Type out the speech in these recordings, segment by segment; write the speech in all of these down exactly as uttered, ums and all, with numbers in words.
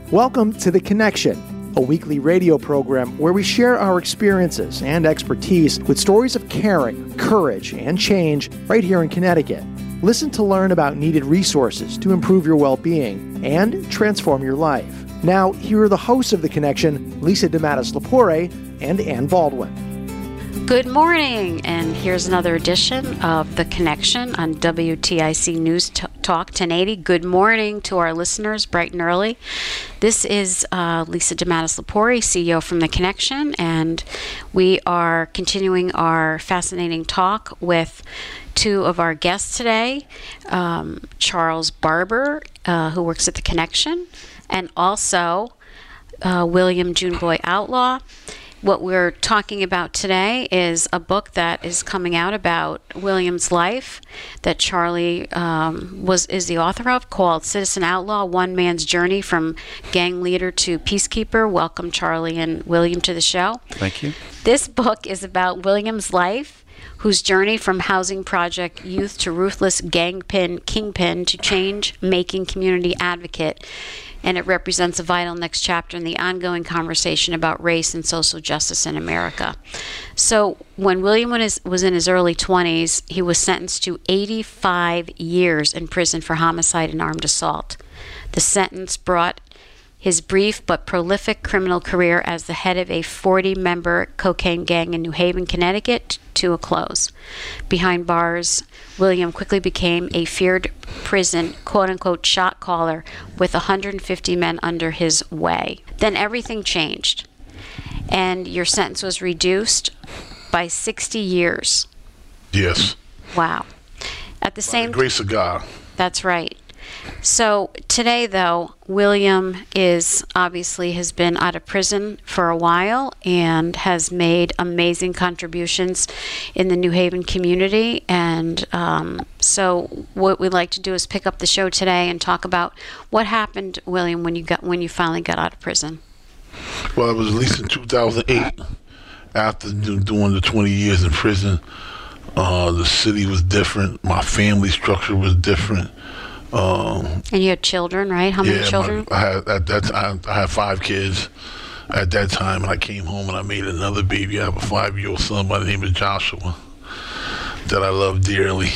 Welcome to The Connection, a weekly radio program where we share our experiences and expertise with stories of caring, courage, and change right here in Connecticut. Listen to learn about needed resources to improve your well-being and transform your life. Now, here are the hosts of The Connection, Lisa DeMatteis-Lepore and Ann Baldwin. Good morning, and here's another edition of The Connection on W T I C News Talk ten eighty. Good morning to our listeners, bright and early. This is uh, Lisa DeMatteis-Lepore, C E O from The Connection, and we are continuing our fascinating talk with two of our guests today, um, Charles Barber, uh, who works at The Connection, and also uh, William Juneboy Outlaw. What we're talking about today is a book that is coming out about William's life that Charlie um, was is the author of, called Citizen Outlaw, One Man's Journey from Gang Leader to Peacekeeper. Welcome, Charlie and William, to the show. Thank you. This book is about William's life, whose journey from housing project youth to ruthless gangpin kingpin to change-making community advocate. And it represents a vital next chapter in the ongoing conversation about race and social justice in America. So when William was in his early twenties, he was sentenced to eighty-five years in prison for homicide and armed assault. The sentence brought his brief but prolific criminal career as the head of a forty-member cocaine gang in New Haven, Connecticut, to a close. Behind bars, William quickly became a feared prison, quote-unquote, shot caller with one hundred fifty men under his way. Then everything changed, and your sentence was reduced by sixty years. Yes. Wow. At the By same the grace of God. That's right. So today, though, William is obviously has been out of prison for a while and has made amazing contributions in the New Haven community. And um, so what we'd like to do is pick up the show today and talk about what happened, William, when you got when you finally got out of prison. Well, it was at least in two thousand eight, after do, doing the twenty years in prison. Uh, the city was different. My family structure was different. Um, and you had children, right? How many yeah, children? My, I had at that time I had five kids at that time, and I came home and I made another baby. I have a five-year-old son by the name of Joshua that I love dearly.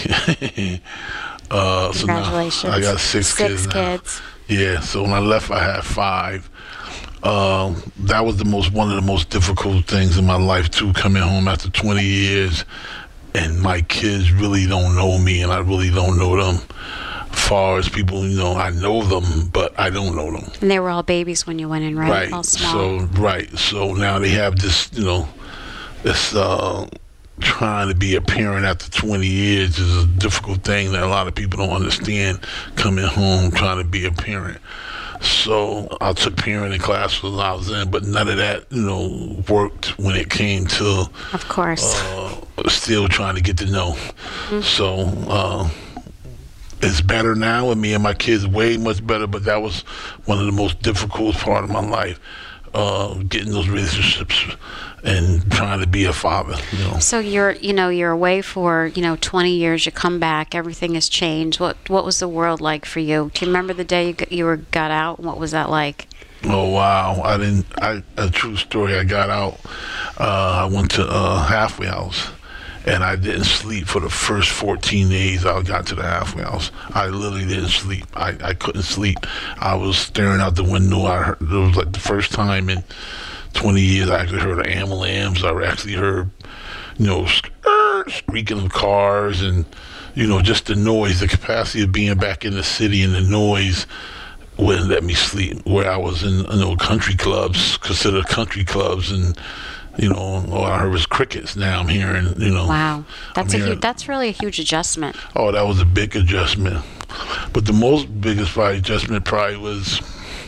uh, so Congratulations! Now I got six, six kids. kids. Now. Yeah. So when I left, I had five. Um, that was the most one of the most difficult things in my life too. Coming home after twenty years, and my kids really don't know me, and I really don't know them. Far as people, you know, I know them, but I don't know them. And they were all babies when you went in, right? Right. All small. So, right. So now they have this, you know, this uh, trying to be a parent after twenty years is a difficult thing that a lot of people don't understand. Coming home, trying to be a parent. So I took parenting classes when I was in, but none of that, you know, worked when it came to, of course, uh, still trying to get to know. Mm-hmm. So. Uh, It's better now with me and my kids, way much better, but that was one of the most difficult part of my life, uh, getting those relationships and trying to be a father, you know. So you're, you know, you're away for, you know, twenty years, you come back, everything has changed. What what was the world like for you? Do you remember the day you, got, you were got out? What was that like? Oh, wow. I didn't, I, a true story, I got out, uh, I went to uh, halfway house. And I didn't sleep for the first fourteen days I got to the halfway house. I literally didn't sleep. I, I couldn't sleep. I was staring out the window. I heard, it was like the first time in twenty years I actually heard an ambulance. I actually heard, you know, squeaking of cars and, you know, just the noise, the capacity of being back in the city and the noise wouldn't let me sleep. Where I was in, you know, country clubs, considered country clubs, and you know, all I heard was crickets. Now I'm hearing, you know. Wow, that's I'm a hearing, huge, that's really a huge adjustment. Oh, that was a big adjustment. But the most biggest probably adjustment probably was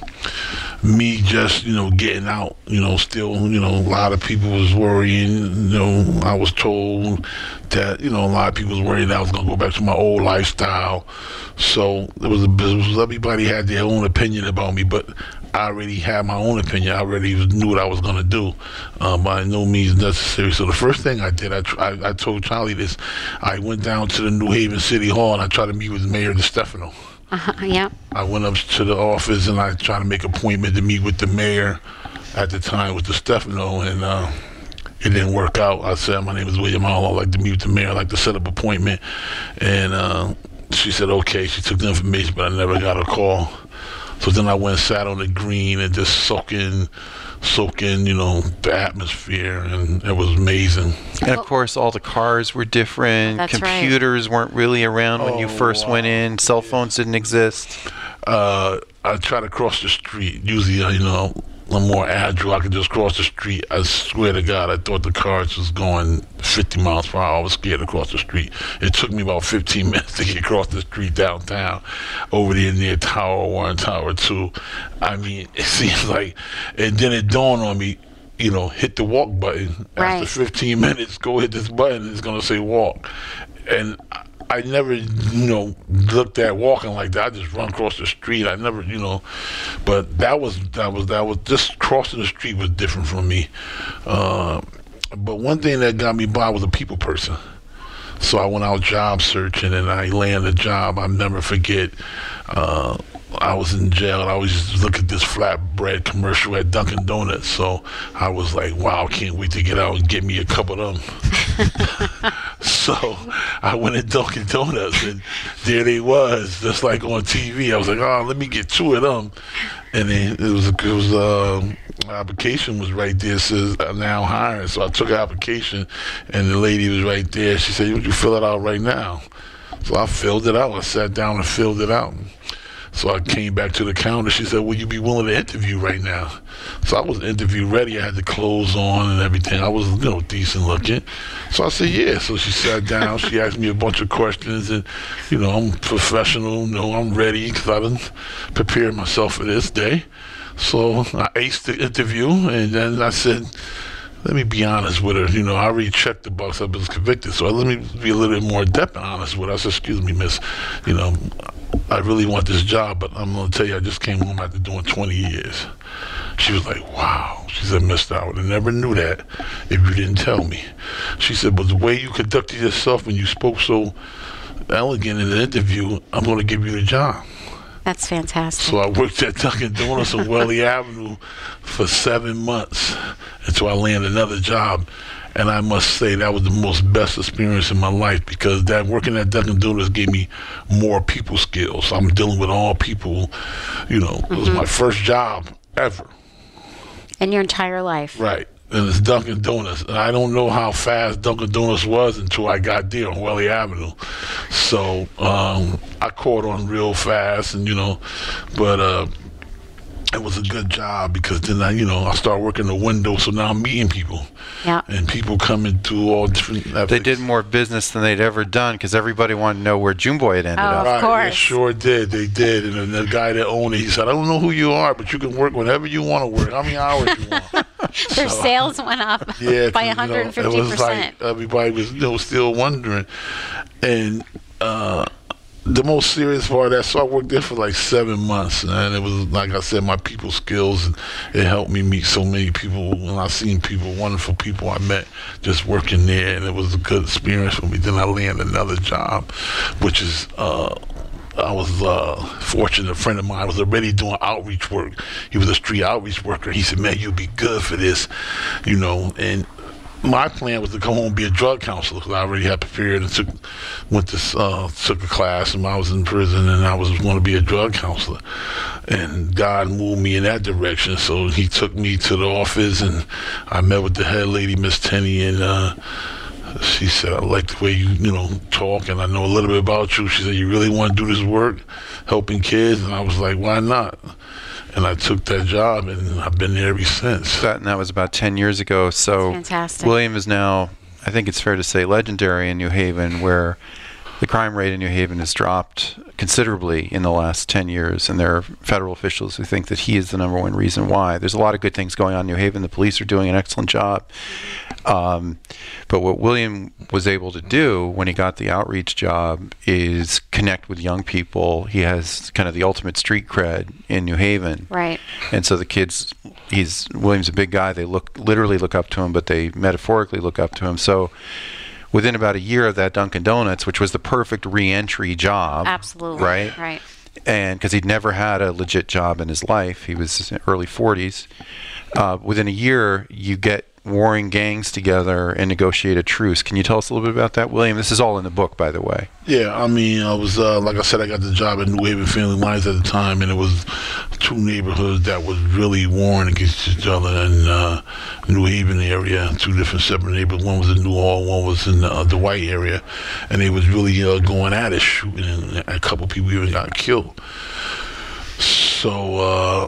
me just, you know, getting out. You know, still, you know, a lot of people was worrying. You know, I was told that, you know, a lot of people was worried that I was gonna go back to my old lifestyle. So it was, a, it was everybody had their own opinion about me, but I already had my own opinion. I already knew what I was going to do. Um, by no means necessary. So the first thing I did, I, I, I told Charlie this. I went down to the New Haven City Hall and I tried to meet with Mayor DeStefano. Uh-huh, yeah. I went up to the office and I tried to make an appointment to meet with the mayor at the time with the Stefano, and uh, it didn't work out. I said, my name is William Hall. I'd like to meet with the mayor. I'd like to set up an appointment. And uh, she said, okay. She took the information, but I never got a call. So then I went and sat on the green and just soak in, soak in, you know, the atmosphere, and it was amazing. And of course, all the cars were different. That's Computers right. weren't really around when Oh, you first wow. went in. Cell phones didn't exist. Uh, I try to cross the street. Usually, uh, you know, I'm more agile. I could just cross the street. I swear to God, I thought the cars was going fifty miles per hour. I was scared to cross the street. It took me about fifteen minutes to get across the street downtown, over there near Tower One, Tower Two. I mean, it seems like, and then it dawned on me, you know, hit the walk button. Right. After fifteen minutes, go hit this button. It's gonna say walk, and I, I never, you know, looked at walking like that. I just run across the street. I never, you know, but that was that was that was just crossing the street was different from me. Uh, but one thing that got me by was a people person. So I went out job searching and I landed a job. I'll never forget. Uh, I was in jail and I always just look at this flatbread commercial at Dunkin' Donuts. So I was like, wow, can't wait to get out and get me a couple of them. So I went to Dunkin' Donuts and there they was, just like on T V. I was like, oh, let me get two of them. And then it was, it was, uh, application was right there. It says uh, now hiring. So I took an application and the lady was right there. She said, would you fill it out right now? So I filled it out. I sat down and filled it out. So I came back to the counter. She said, will you be willing to interview right now? So I was interview ready. I had the clothes on and everything. I was, you know, decent looking. So I said, yeah. So she sat down. She asked me a bunch of questions. And, you know, I'm professional. You know, I'm ready because I've been preparing myself for this day. So I aced the interview. And then I said, let me be honest with her. You know, I already checked the box. I was convicted. So let me be a little bit more adept and honest with her. I said, excuse me, miss, you know, I really want this job, but I'm going to tell you, I just came home after doing twenty years. She was like, wow. She said, mister, I would have never knew that if you didn't tell me. She said, but the way you conducted yourself and you spoke so elegant in the interview, I'm going to give you the job. That's fantastic. So I worked at Dunkin' Donuts on Welly Avenue for seven months until I landed another job. And I must say that was the most best experience in my life because that working at Dunkin' Donuts gave me more people skills. I'm dealing with all people, you know. Mm-hmm. It was my first job ever. In your entire life. Right. And it's Dunkin' Donuts. And I don't know how fast Dunkin' Donuts was until I got there on Welly Avenue. So um, I caught on real fast, and you know, but uh, it was a good job because then I, you know, I started working the window, so now I'm meeting people. Yeah. And people coming through all different ethics. They did more business than they'd ever done because everybody wanted to know where June Boy had ended Oh, up. of Right, course. they sure did. They did. And then the guy that owned it, he said, I don't know who you are, but you can work whenever you want to work. How many hours you want? Their So, sales went up yeah, by you know, one hundred fifty it was percent. like everybody was, you know, still wondering. And uh, the most serious part of that, so I worked there for like seven months, and it was, like I said, my people skills, and it helped me meet so many people, and I seen people, wonderful people I met just working there, and it was a good experience for me. Then I landed another job, which is, uh, I was uh, fortunate. A friend of mine was already doing outreach work. He was a street outreach worker. He said, man, you'd be good for this, you know, and my plan was to come home and be a drug counselor because I already had prepared and took, went to, uh, took a class and I was in prison and I was going to be a drug counselor. And God moved me in that direction. So he took me to the office and I met with the head lady, Miss Tenney, and uh, she said, I like the way you, you know, talk and I know a little bit about you. She said, you really want to do this work, helping kids? And I was like, why not? And I took that job, and I've been there ever since. That, and that was about ten years ago. So Fantastic. William is now, I think it's fair to say, legendary in New Haven, where the crime rate in New Haven has dropped considerably in the last ten years, and there are federal officials who think that he is the number one reason why. There's a lot of good things going on in New Haven. The police are doing an excellent job. Um, but what William was able to do when he got the outreach job is connect with young people. He has kind of the ultimate street cred in New Haven. Right. And so the kids, he's, William's a big guy. They look, literally look up to him, but they metaphorically look up to him. So within about a year of that Dunkin' Donuts, which was the perfect re-entry job. Absolutely. Right? Right. and because he'd never had a legit job in his life, he was early forties. Uh, within a year, you get warring gangs together and negotiate a truce. Can you tell us a little bit about that, William? This is all in the book, by the way. Yeah, I mean, I was, uh, like I said, I got the job at New Haven Family Lines at the time, and it was two neighborhoods that was really warring against each other in uh, New Haven area, two different separate neighborhoods. One was in New Hall, one was in uh, the White area, and they was really uh, going at it, shooting, and a couple people even got killed. So, uh,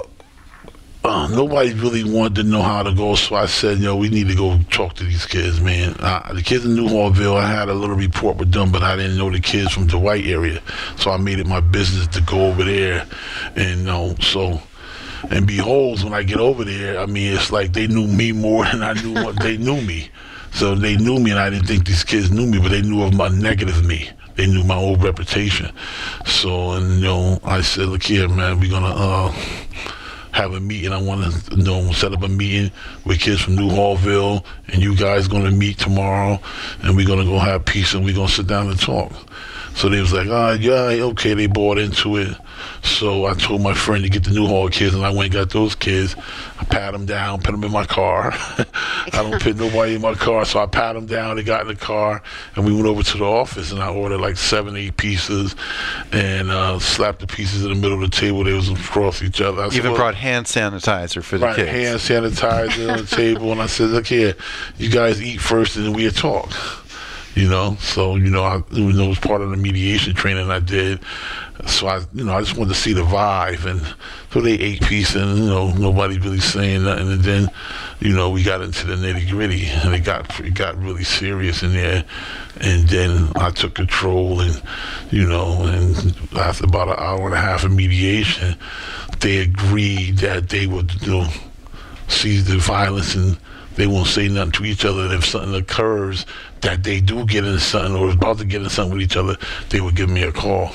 Uh, nobody really wanted to know how to go, so I said, yo, we need to go talk to these kids, man. Uh, the kids in New Hallville, I had a little report with them, but I didn't know the kids from the White area, so I made it my business to go over there, and you know, so, and behold, when I get over there, I mean, it's like they knew me more than I knew what they knew me. So they knew me, and I didn't think these kids knew me, but they knew of my negative me. They knew my old reputation. So, and you know, I said, look here, man, we're gonna, uh, have a meeting. I want to you know, set up a meeting with kids from New Hallville, and you guys going to meet tomorrow, and we're going to go have peace, and we're going to sit down and talk. So they was like, ah, yeah, okay, they bought into it. So I told my friend to get the New Hall kids, and I went and got those kids. I pat them down, put them in my car. I don't put nobody in my car, so I pat them down. They got in the car, and we went over to the office, and I ordered like seven, eight pieces, and uh, slapped the pieces in the middle of the table. They was across each other. I You said, even well, brought hand sanitizer for the right, kids. hand sanitizer on the table, and I said, look here, you guys eat first, and then we'll talk. You know, so, you know, I, it was part of the mediation training I did. So, I, you know, I just wanted to see the vibe. And so they ate peace, and, you know, nobody really saying nothing. And then, you know, we got into the nitty gritty, and it got, it got really serious in there. And then I took control, and, you know, and after about an hour and a half of mediation, they agreed that they would, you know, cease the violence, and they won't say nothing to each other. And if something occurs that they do get into something or is about to get into something with each other, they would give me a call.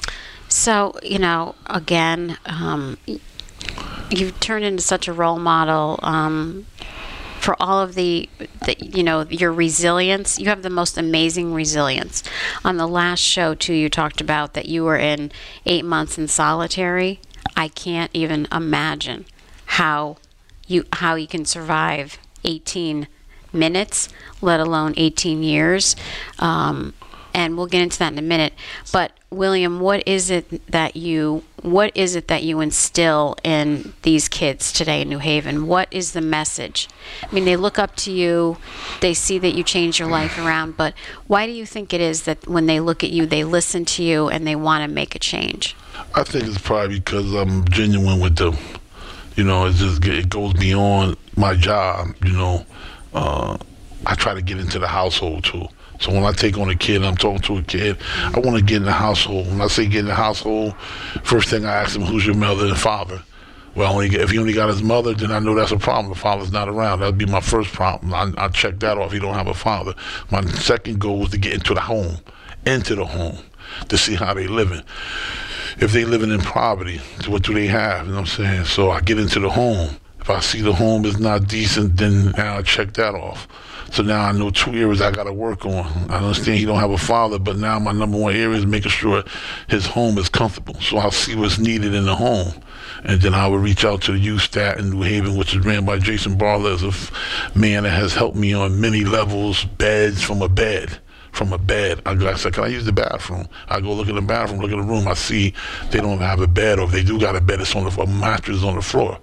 So, you know, again, um, you've turned into such a role model um, for all of the, the, you know, your resilience. You have the most amazing resilience. On the last show, too, you talked about that you were in eight months in solitary. I can't even imagine how you how you can survive eighteen minutes, let alone eighteen years. Um, and we'll get into that in a minute. But William, what is it that you what is it that you instill in these kids today in New Haven? What is the message? I mean, they look up to you, they see that you changed your life around, but why do you think it is that when they look at you, they listen to you and they want to make a change? I think it's probably because I'm genuine with them. You know, it just it goes beyond my job. You know, uh, I try to get into the household too. So when I take on a kid, I'm talking to a kid, I want to get in the household. When I say get in the household, first thing I ask them, who's your mother and father? Well, only if he only got his mother, then I know that's a problem. The father's not around. That would be my first problem. I, I check that off. He don't have a father. My second goal is to get into the home, into the home, to see how they living. If they living in poverty, what do they have? You know what I'm saying? So I get into the home. If I see the home is not decent, then now I check that off. So now I know two areas I got to work on. I understand he don't have a father, but now my number one area is making sure his home is comfortable. So I'll see what's needed in the home. And then I will reach out to the youth stat in New Haven, which is ran by Jason Barlow, as a f- man that has helped me on many levels, beds from a bed. From a bed. I, go, I said, can I use the bathroom? I go look in the bathroom, look in the room. I see they don't have a bed, or if they do got a bed, it's on the a mattress on the floor.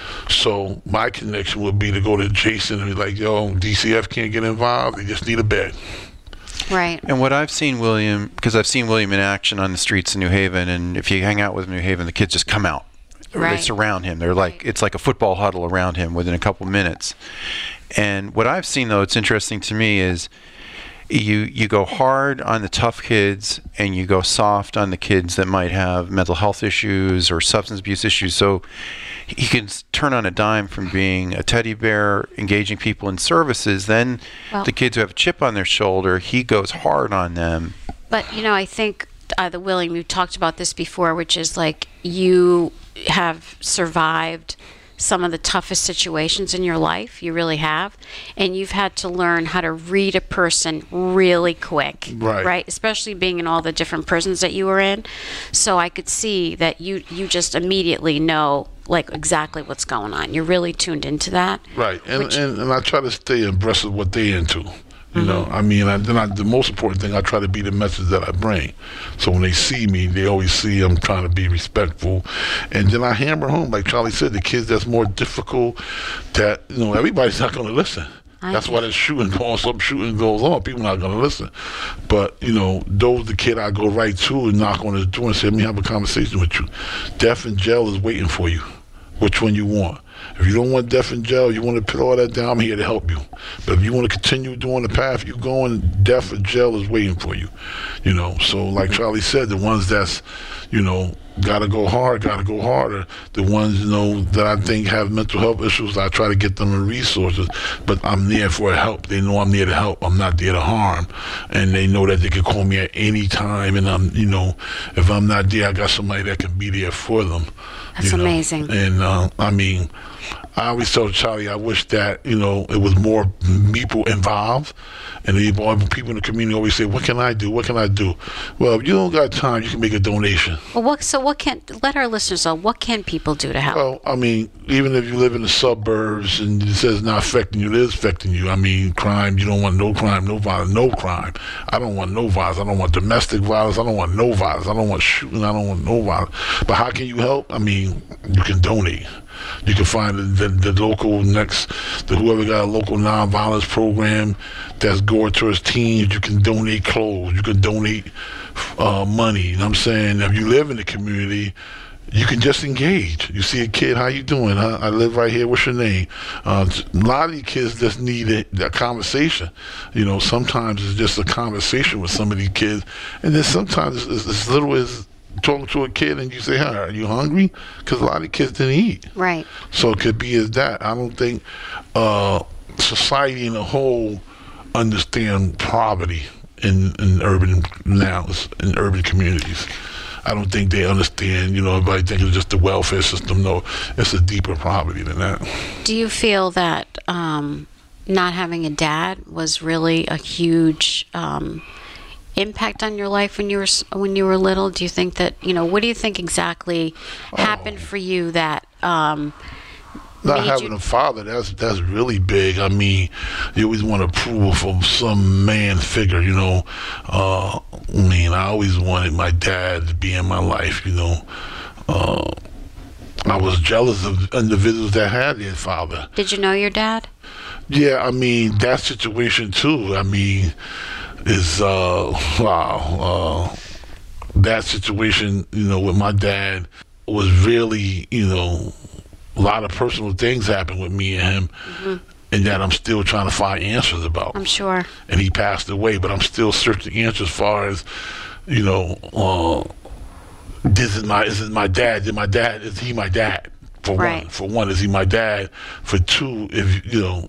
So my connection would be to go to Jason and be like, yo, D C F can't get involved. They just need a bed. Right. And what I've seen William, because I've seen William in action on the streets in New Haven, and if you hang out with New Haven, the kids just come out. Right. They surround him. They're like, it's like a football huddle around him within a couple minutes. And what I've seen, though, it's interesting to me is you you go hard on the tough kids and you go soft on the kids that might have mental health issues or substance abuse issues. So he can turn on a dime from being a teddy bear, engaging people in services. Then well, the kids who have a chip on their shoulder, he goes hard on them. But, you know, I think, uh, the William, you talked about this before, which is like you have survived some of the toughest situations in your life. You really have. And you've had to learn how to read a person really quick. Right. Right? Especially being in all the different prisons that you were in. So I could see that you, you just immediately know like exactly what's going on. You're really tuned into that. Right. And, which, and, and I try to stay abreast of what they into. You mm-hmm. know, I mean, I, then I, the most important thing, I try to be the message that I bring. So when they see me, they always see I'm trying to be respectful. And then I hammer home, like Charlie said, the kids that's more difficult, that, you know, everybody's not going to listen. I that's why the shooting goes, some shooting goes on. People not going to listen. But, you know, those the kid I go right to and knock on his door and say, let me have a conversation with you. Death in jail is waiting for you. Which one you want? If you don't want death in jail, you want to put all that down, I'm here to help you. But if you want to continue doing the path you're going, death in jail is waiting for you. You know, so like Charlie said, the ones that's, you know, gotta go hard, gotta go harder. The ones, you know, that I think have mental health issues, I try to get them the resources, but I'm there for help. They know I'm there to help. I'm not there to harm. And they know that they can call me at any time, and I'm, you know, if I'm not there, I got somebody that can be there for them. That's you know? amazing. And, uh, I mean, I always tell Charlie, I wish that, you know, it was more people involved. And the people in the community always say, what can I do? What can I do? Well, if you don't got time, you can make a donation. Well, what, so what can, let our listeners know, what can people do to help? Well, I mean, even if you live in the suburbs and it says not affecting you, it is affecting you. I mean, crime, you don't want no crime, no violence, no crime. I don't want no violence. I don't want domestic violence. I don't want no violence. I don't want shooting. I don't want no violence. But how can you help? I mean, you can donate. You can find the, the, the local next, the, whoever got a local nonviolence program that's going towards teens. You can donate clothes. You can donate uh, money. You know what I'm saying? If you live in the community, you can just engage. You see a kid, how you doing? Huh? I live right here. What's your name? Uh, a lot of these kids just need a, a conversation. You know, sometimes it's just a conversation with some of these kids, and then sometimes it's as little as talking to a kid and you say, "Hi, are you hungry?" Because a lot of kids didn't eat. Right. So it could be as that. I don't think uh, society in a whole understand poverty in, in urban now in urban communities. I don't think they understand. You know, everybody thinks it's just the welfare system. No, it's a deeper poverty than that. Do you feel that um, not having a dad was really a huge Um, impact on your life when you were when you were little? Do you think that, you know, what do you think exactly oh. happened for you that um not having you... a father, that's that's really big. I mean, you always want approval from some man figure, you know. uh I mean, I always wanted my dad to be in my life, you know. uh I was jealous of individuals that had their father. Did you know your dad? Yeah, I mean, that situation too, I mean, is uh wow uh that situation, you know, with my dad was really, you know, a lot of personal things happened with me and him, mm-hmm. and that I'm still trying to find answers about. I'm sure. And he passed away, but I'm still searching answers as far as, you know, uh this is my is it my dad did my dad is he my dad for right. one for one is he my dad for two, if you know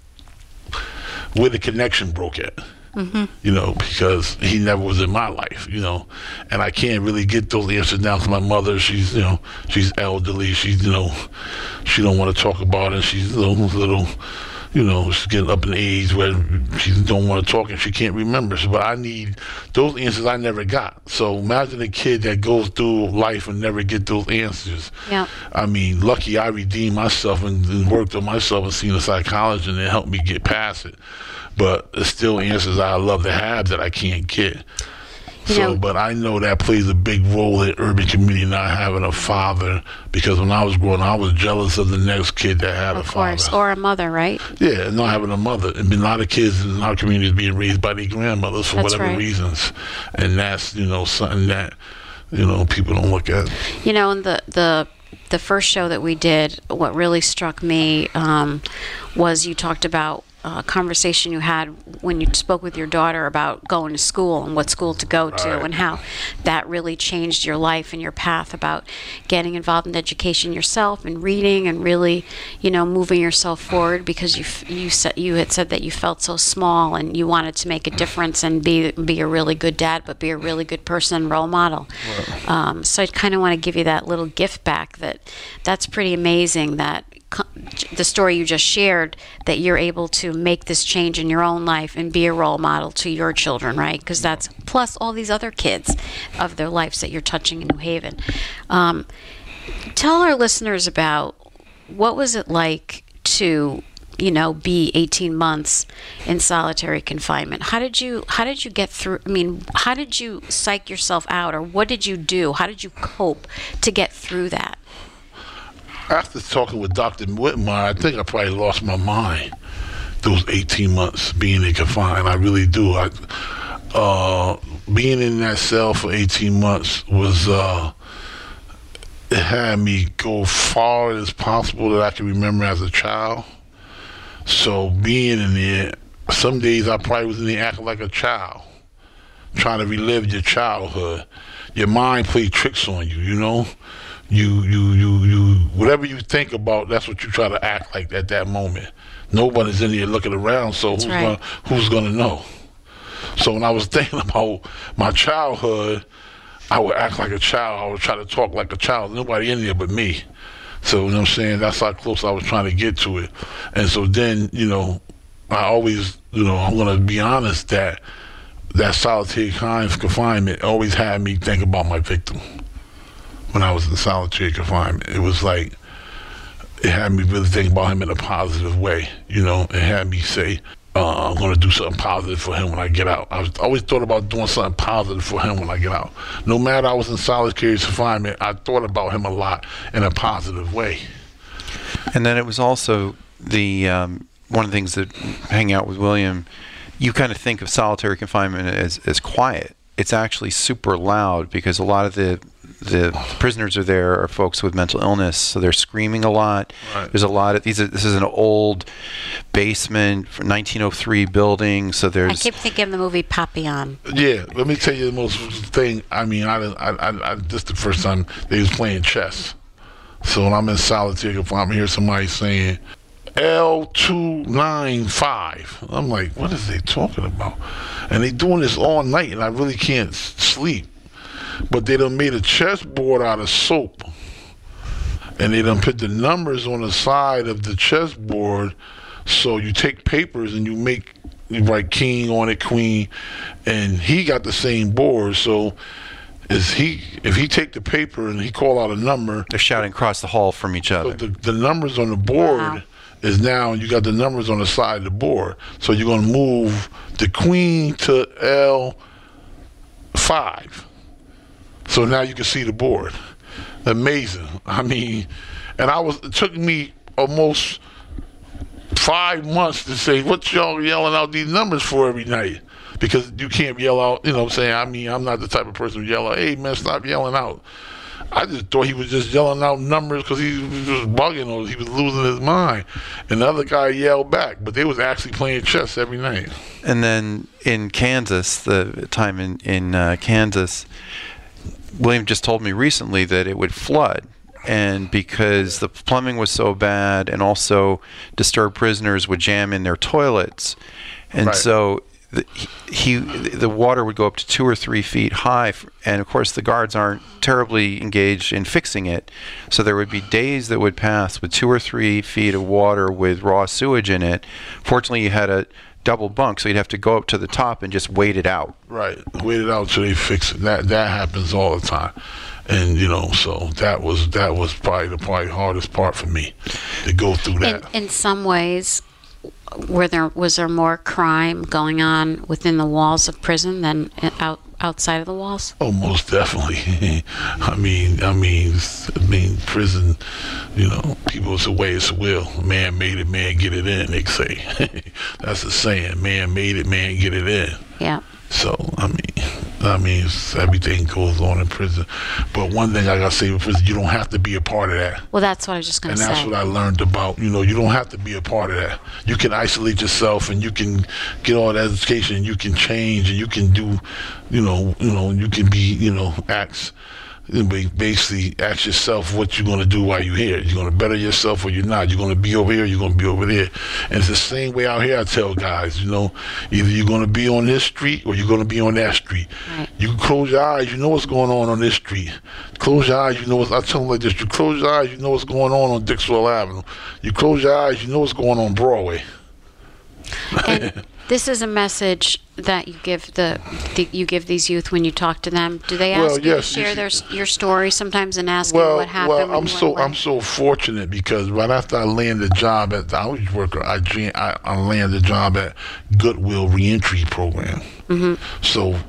where the connection broke at. Mm-hmm. You know, because he never was in my life, you know, and I can't really get those answers down to my mother. She's, you know, she's elderly. She's, you know, she don't want to talk about it. She's a little, little, you know, she's getting up in age where she don't want to talk and she can't remember. So, but I need those answers I never got. So imagine a kid that goes through life and never get those answers. Yeah. I mean, lucky I redeemed myself and, and worked on myself and seen a psychologist and it helped me get past it. But it's still answers I love to have that I can't get. You so, know, but I know that plays a big role in urban community not having a father, because when I was growing up, I was jealous of the next kid that had of a father. Of course, or a mother, right? Yeah, not having a mother. And a lot of kids in our community being raised by their grandmothers for that's whatever right. reasons. And that's, you know, something that, you know, people don't look at. You know, and the, the, the first show that we did, what really struck me um, was you talked about a conversation you had when you spoke with your daughter about going to school and what school to go to, right. and how that really changed your life and your path about getting involved in education yourself and reading and really, you know, moving yourself forward, because you you said you had said that you felt so small and you wanted to make a difference and be be a really good dad, but be a really good person and role model. Right. Um, so I kind of want to give you that little gift back. That that's pretty amazing. That the story you just shared, that you're able to make this change in your own life and be a role model to your children, right? Because that's plus all these other kids of their lives that you're touching in New Haven. Um, tell our listeners about what was it like to, you know, be eighteen months in solitary confinement. How did you how did you get through? I mean, how did you psych yourself out, or what did you do? How did you cope to get through that? After talking with Doctor Whitmire, I think I probably lost my mind those eighteen months being in confinement. I really do. I, uh, being in that cell for eighteen months was, uh, it had me go far as possible that I can remember as a child. So being in there, some days I probably was in there acting like a child, trying to relive your childhood. Your mind plays tricks on you, you know? You, you, you, you, whatever you think about, that's what you try to act like at that moment. Nobody's in there looking around, so who's right. gonna, who's gonna know? So when I was thinking about my childhood, I would act like a child. I would try to talk like a child. Nobody in there but me. So, you know what I'm saying? That's how close I was trying to get to it. And so then, you know, I always, you know, I'm gonna be honest that that solitary confinement always had me think about my victim. When I was in solitary confinement, it was like, it had me really think about him in a positive way. You know, it had me say, uh, I'm going to do something positive for him when I get out. I was, always thought about doing something positive for him when I get out. No matter I was in solitary confinement, I thought about him a lot in a positive way. And then it was also the, um, one of the things that hang out with William, you kind of think of solitary confinement as, as quiet. It's actually super loud because a lot of the the prisoners are there are folks with mental illness, so they're screaming a lot. Right. There's a lot of these. Are, this is an old basement, nineteen oh three building. So there's. I keep thinking of the movie Papillon. Yeah, let me tell you the most thing. I mean, I, I, I, I this the first time they was playing chess. So when I'm in solitary confinement, I hear somebody saying L two nine five. I'm like, what is they talking about? And they doing this all night, and I really can't sleep. But they done made a chessboard out of soap, and they done put the numbers on the side of the chessboard. So you take papers and you make, you write king on it, queen, and he got the same board. So is he? If he take the paper and he call out a number, they're shouting across the hall from each other. So the, the numbers on the board Wow. is now, you got the numbers on the side of the board. So you're gonna move the queen to L five. So now you can see the board. Amazing. I mean, and I was, it took me almost five months to say, what y'all yelling out these numbers for every night? Because you can't yell out, you know what I'm saying? I mean, I'm not the type of person who yell out, hey man, stop yelling out. I just thought he was just yelling out numbers because he was just bugging or he was losing his mind. And the other guy yelled back, but they was actually playing chess every night. And then in Kansas, the time in, in uh, Kansas, William just told me recently that it would flood, and because the plumbing was so bad, and also disturbed prisoners would jam in their toilets, and right. so the, he the water would go up to two or three feet high, and of course the guards aren't terribly engaged in fixing it, so there would be days that would pass with two or three feet of water with raw sewage in it. Fortunately, you had a double bunk, so you'd have to go up to the top and just wait it out. Right, wait it out till they fix it. That that happens all the time, and you know, so that was that was probably the probably hardest part for me to go through that. In, in some ways, were there was there more crime going on within the walls of prison than out outside of the walls? Oh, most definitely. I mean, I mean, I mean, prison. You know, people, it's a way, it's a will. Man made it, man get it in. They say that's the saying. Man made it, man get it in. Yeah. So I mean, I mean, it's, everything goes on in prison. But one thing I gotta say with prison, you don't have to be a part of that. Well, that's what I was just going to say. And that's what I learned about. You know, you don't have to be a part of that. You can isolate yourself, and you can get all that education, and you can change, and you can do, you know, you know, you can be, you know, acts basically ask yourself what you're going to do while you're here. You're going to better yourself or you're not. You're going to be over here, you're going to be over there. And it's the same way out here. I tell guys, you know, either you're going to be on this street or you're going to be on that street. Right. You can close your eyes, you know what's going on on this street. Close your eyes, you know what's, I tell them like this, you close your eyes, you know what's going on on Dixwell Avenue. You close your eyes, you know what's going on Broadway. And this is a message that you give the, the you give these youth when you talk to them. Do they ask Well, you yes, to share you- their your story sometimes and ask Well, you what happened? well, when I'm you so went away? I'm so fortunate because right after I landed a job at the outreach worker, I dre- I, I landed a job at Goodwill Reentry Program. Mhm. So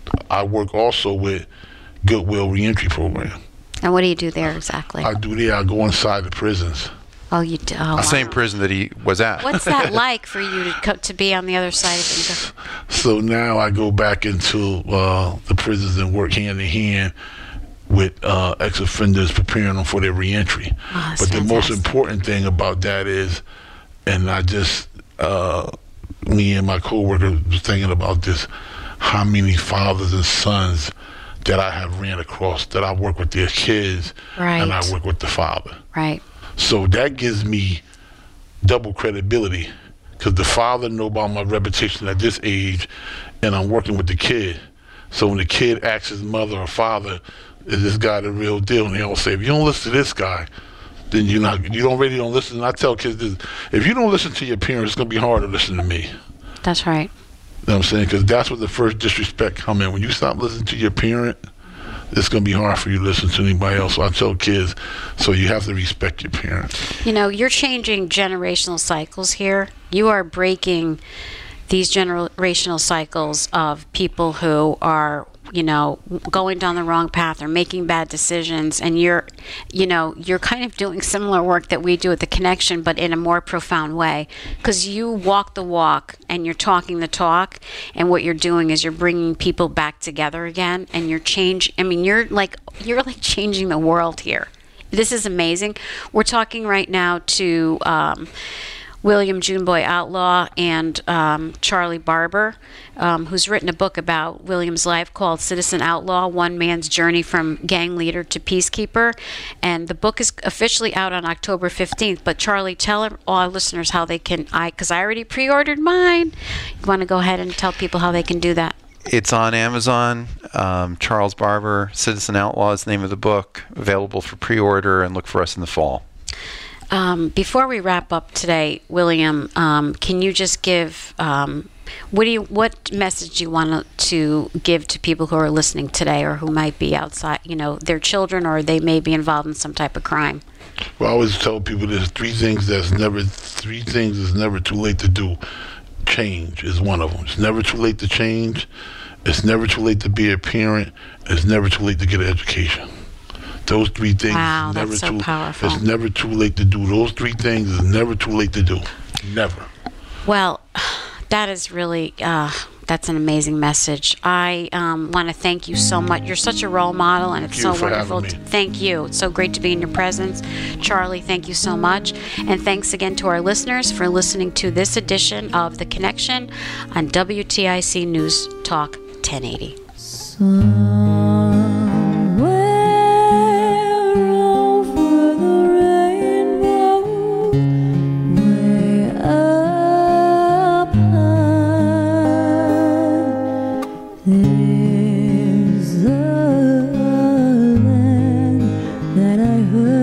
I work also with Goodwill Reentry Program. And what do you do there exactly? I do there. I go inside the prisons. oh, you do. Oh, The same wow. prison that he was at. What's that like for you to co- to be on the other side of it? So now I go back into uh, the prisons and work hand in hand with uh, ex-offenders, preparing them for their reentry. Oh, that's but the most fantastic. important thing about that is, and I just, uh, me and my coworker was thinking about this, how many fathers and sons that I have ran across, that I work with their kids, and I Right. work with the father. Right. So that gives me double credibility because the father know about my reputation at this age, and I'm working with the kid. So when the kid asks his mother or father, "Is this guy the real deal?" and they all say, "If you don't listen to this guy, then you're not. You don't really don't listen." And I tell kids this: if you don't listen to your parents, it's gonna be hard to listen to me. That's right. You know what I'm saying? Because that's where the first disrespect come in. When you stop listening to your parent, it's going to be hard for you to listen to anybody else. So I tell kids, so you have to respect your parents. You know, you're changing generational cycles here. You are breaking these generational cycles of people who are, you know, going down the wrong path or making bad decisions. And you're, you know, you're kind of doing similar work that we do at The Connection, but in a more profound way. Because you walk the walk and you're talking the talk. And what you're doing is you're bringing people back together again. And you're change. I mean, you're like, you're like changing the world here. This is amazing. We're talking right now to um, William Juneboy Outlaw and um, Charlie Barber, um, who's written a book about William's life called Citizen Outlaw, One Man's Journey from Gang Leader to Peacekeeper. And the book is officially out on October fifteenth. But Charlie, tell all our listeners how they can, I because I already pre-ordered mine. You want to go ahead and tell people how they can do that? It's on Amazon. Um, Charles Barber, Citizen Outlaw is the name of the book. Available for pre-order, and look for us in the fall. Um, before we wrap up today, William, um, can you just give um, what do you what message do you want to give to people who are listening today, or who might be outside, you know, their children, or they may be involved in some type of crime? Well, I always tell people there's three things that's never three things is never too late to do. Change is one of them. It's never too late to change. It's never too late to be a parent. It's never too late to get an education. Those three things. Wow, is never that's so too, powerful. It's never too late to do. Those three things is never too late to do. Never. Well, that is really, uh, that's an amazing message. I um, want to thank you so much. You're such a role model, and it's Thank you so for wonderful. having me. Thank you. It's so great to be in your presence. Charlie, thank you so much. And thanks again to our listeners for listening to this edition of The Connection on W T I C News Talk ten eighty. There's a land that I heard